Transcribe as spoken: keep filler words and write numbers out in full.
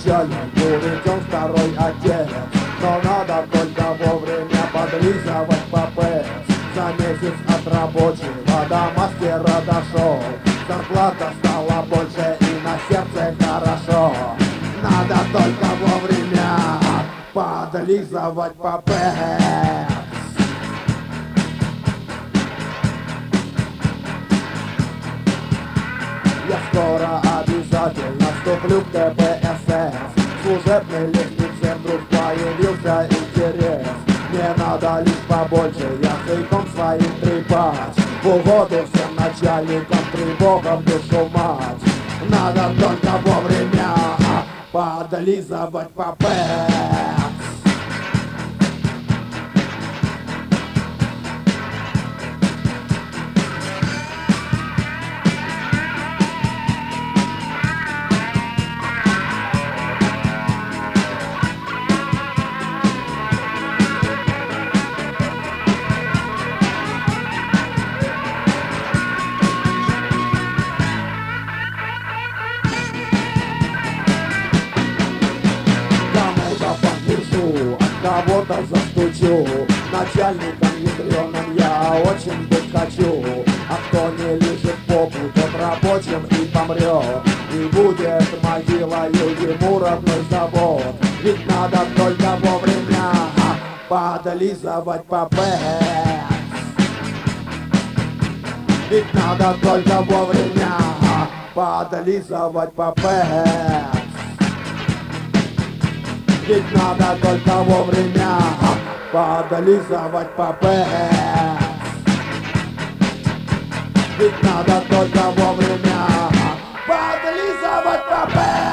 начальник, уведен второй отец. Но надо только вовремя подлизывать попец. За месяц от рабочего до мастера дошел. Зарплата стала больше и на сердце хорошо. Надо только вовремя подлизывать попец. Я скоро обязательно вступлю в ка пэ эс эс. Служебной лестнице вдруг появился интерес. Мне надо лишь побольше языком своим трепать. В угоду всем начальникам тревога в душу мать. Надо только вовремя подлизывать попец. Кого-то застучу, начальником ядреным я очень быть хочу. А кто не лежит попу, тот рабочим и помрет. И будет могилою ему родной завод. Ведь надо только вовремя подлизывать попец. Ведь надо только вовремя подлизывать попец. Ведь надо только вовремя подлизывать попец. Ведь надо только вовремя подлизывать попец.